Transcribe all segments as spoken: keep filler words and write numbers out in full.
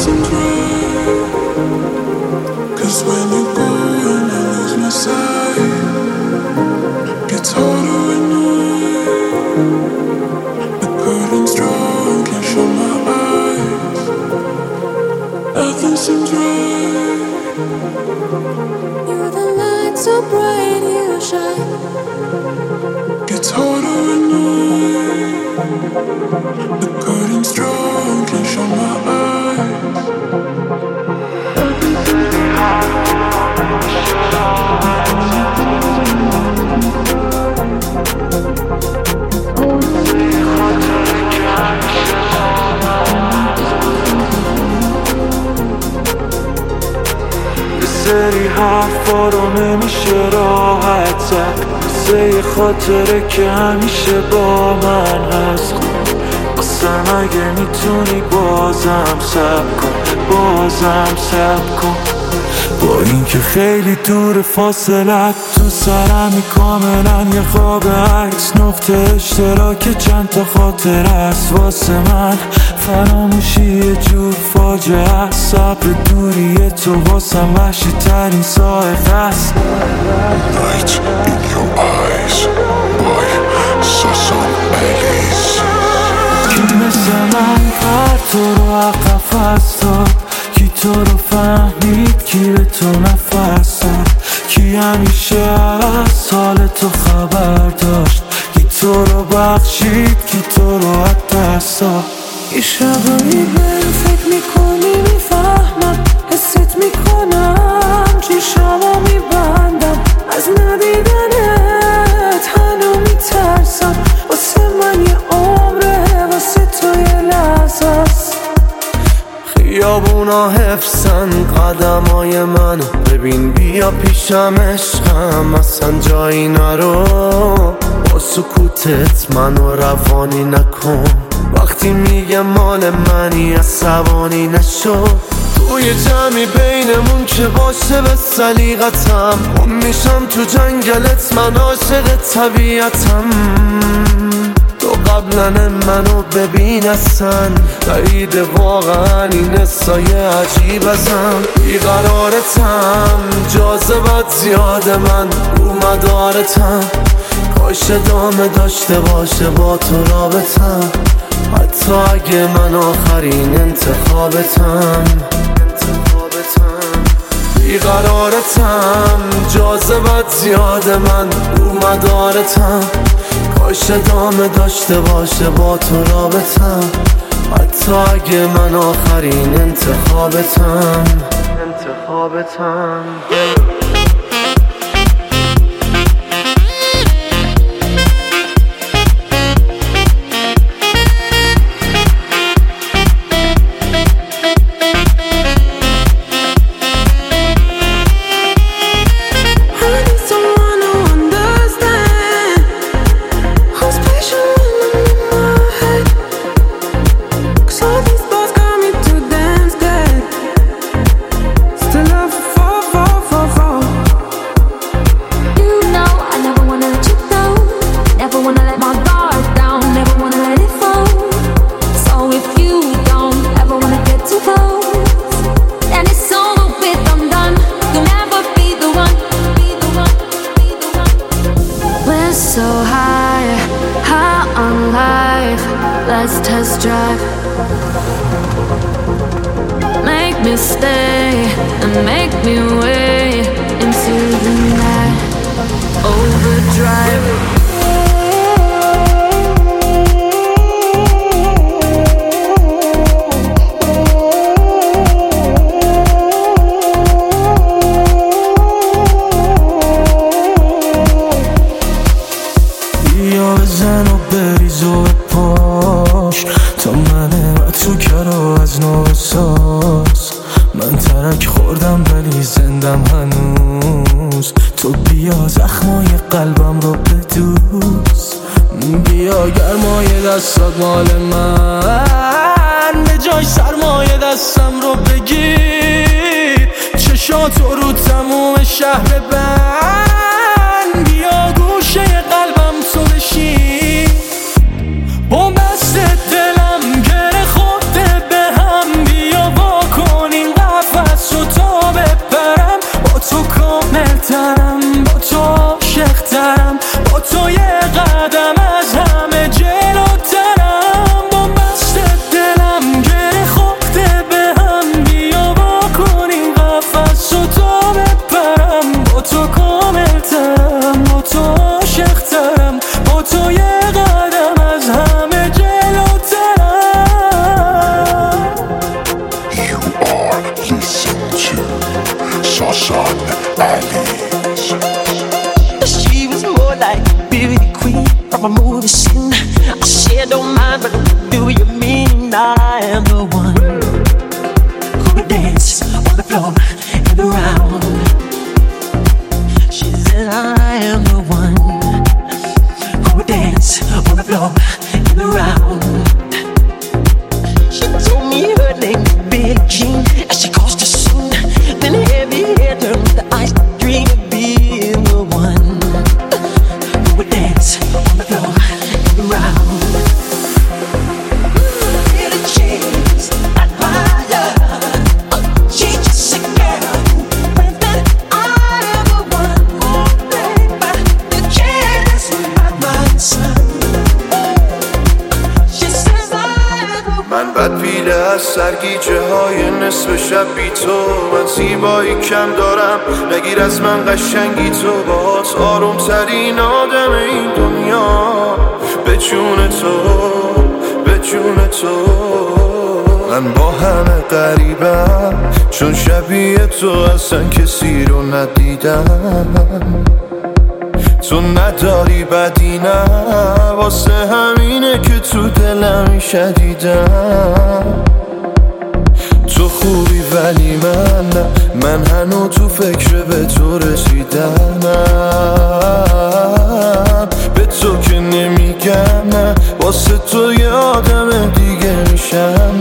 seems right. Cause when you go and I lose my sight, gets harder at night. The curtain's drawn, can't show my eyes. Nothing seems right. You're the light so bright, you shine. Gets harder at night. The curtain's drawn, can't show my eyes. سری حرفا رو نمیشه راحت زد، مثل یه خاطره که همیشه با من هست. اصلا مگه میتونی بازم صبر کن، بازم صبر کن. با اینکه خیلی دور فاصلت تو سرمی کاملا یه خواب عکس، نقطه اشتراک چند تا خاطره است واسه من. فراموشی یه جور فاجعه است، صبر دوری تو واسم وحشی ترین سائق است. Light in your eyes, boy, ساسان الیز. کی مثل من پر تو رو عقف داد، کی تو رو فهمید، کی به تو نفس داد، کی همیشه از حال تو خبر داشت، کی تو رو بخشید، کی تو رو از دست داد. یه شبایی بهم فکر میکنی میفهمم، حست میکنم چشمو میبندم از ندیدنت، هنو میترسم. واسه من یه عمره، واسه تو یه لحظه است. خیابونا حفظن قدمای منو، ببین بیا پیشم عشقم، اصلا جایی نرو. با سکوتت منو روانی نکن، وقتی میگه مال منی عصبانی نشو. توی جمعی بینمون که باشه به سلیقتم، گم میشم تو جنگلت، من عاشق طبیعتم. تو قبلا منو ببین اصلا بعید، واقعا این سایه عجیب ازم. بیقرارتم، جاذبت زیاد، من رو مدارتم. کاش ادامه داشته باشه با تو رابطم، حتی اگه من آخرین انتخابتم. بیقرارتم، جاذبت زیاد، من رو مدارتم. کاش ادامه داشته باشه با تو رابطم، حتی اگه من آخرین انتخابتم. انتخابتم. Let's test drive. Make me stay and make me wait into the night. Overdrive. بیا بزن و بریز و پاش، تا منه و تو کرا از نو ساز. من ترک خوردم ولی زندم هنوز، تو بیا زخمای قلبم رو بدوز. بیا گرمای دستات مال من، به جای سرمایه دستم رو بگیر. چشاتو رو تموم شهر بند، بیا گوشه قلبم تو بشین. با بست دلم گره خورده به هم، بیا واکن من بد پیله از سرگیجه های نصف شب بی تو. من زیبایی کم دارم نگیر از من قشنگی تو. باهات آروم ترین آدم این دنیا به جون تو به جون تو. من با همه غریبم چون شبیه تو اصلا کسی رو ندیدم. تو نداری بدی نه واسه همینه که تو دلم شدیدم. تو خوبی ولی من نه، من هنو تو فکر به تو رسیدنم. به تو که نمیگم نه واسه تو یه آدم دیگه میشم.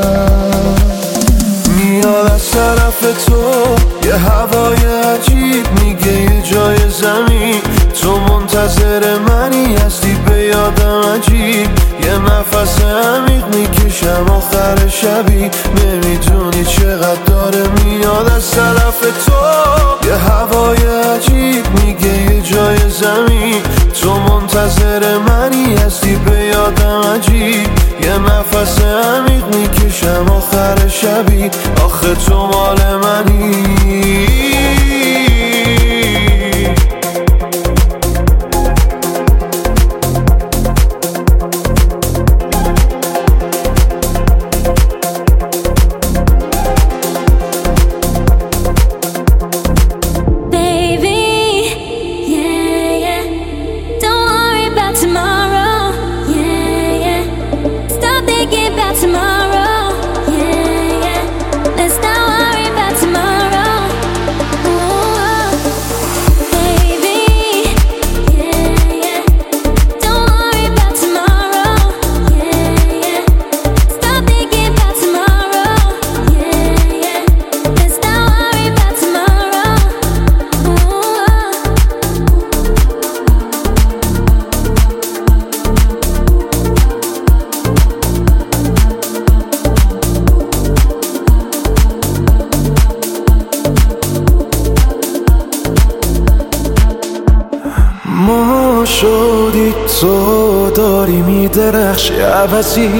میاد از طرف تو یه هوای عجیب میگه یه جای زمین تو منتظر منی. هستی به یادم عجیب یه نفس عمیق میکشم آخر شبی. نمیدونی چقدر داره میاد از طرف تو یه هوای عجیب میگه یه جای زمین تو منتظر منی. هستی به یادم عجیب یه نفس عمیق میکشم آخر شبی. آخه تو مال منی. ما شدی تو داری میدرخشی عوضی.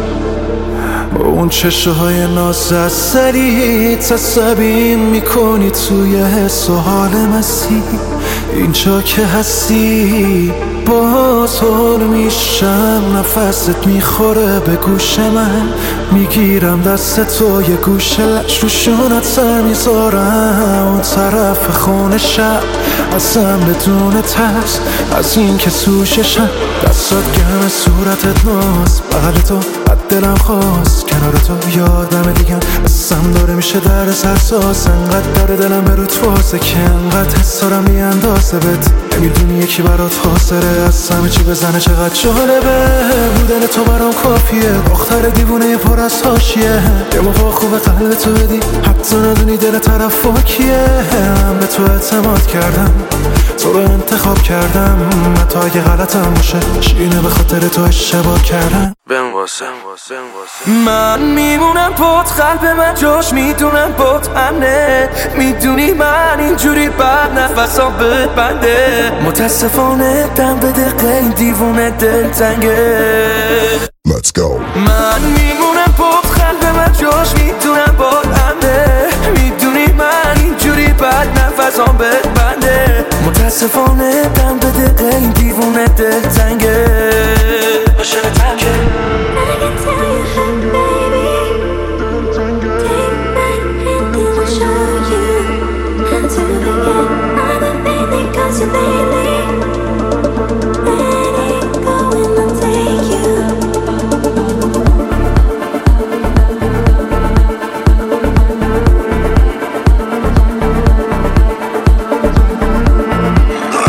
اون چشه های نازسری تصبیم میکنی توی حس و حال مستی. اینجا که هستی باز حال میشم نفست میخوره به گوش من. میگیرم دست تو یه گوشه لش رو شونت سر میذارم اون طرف خونه شب اصلا بدون ترس از این که سوششم. دستات گرم صورتت ناز بغل تو بد دلم خواست کنار تو یادم دیگم اصلا داره میشه در سرساز. انقدر داره دلم به روت واسه که انقدر حس دارم بیاندازه بهت. نمیدونی یکی برات حاصله از همه چی بزنه چقدر جالبه. بودن تو برام کافیه دختر دیوونه پر از حاشیه. یه موقع خوبه قلب تو بدی حتی ندونی دل طرف کیه. من به تو اعتماد کردم تو رو انتخاب کردم حتی اگه غلطم باشه شینه به خاطر تو اشتباه کردم. بم واسه من میمونم پت قلب من جاش میدونم پت امنه. میدونی من اینجوری بعد نفسام ببنده. متاسفانه دم به دقیقه این دیوونه دل تنگه. Let's go. من میمونم پت قلب من جاش میدونم پت امنه. میدونی من اینجوری بعد نفسام ببنده. متاسفانه دم به دقیقه این دیوونه دل تنگه. عاشق تنگه.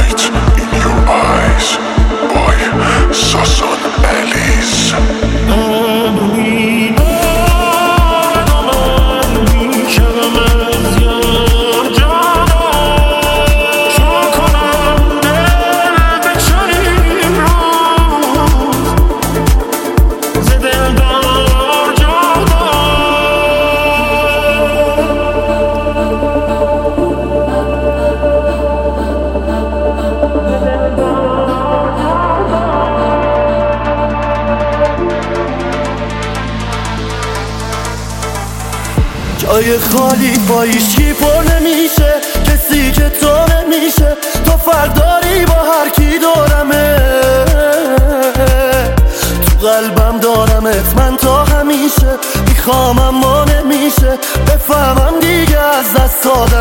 Sasan Alice. جای خالی با هیچکی پر نمیشه، کسی که تو نمیشه. تو فرق داری با هر کی دورمه، تو قلبم دارمت من تا همیشه. میخوام اما نمیشه بفهمم دیگه از دست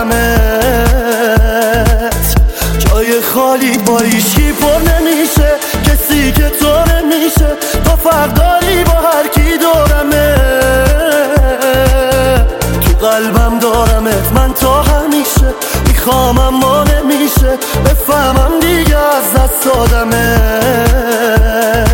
دادمت. جای خالی با هیچکی پر نمیشه، کسی که تو نمیشه. تو فرق داری با هر کی دورمه، تو قلبم دارمت من تا همیشه. میخوام اما نمیشه بفهمم دیگه از دست دادمت.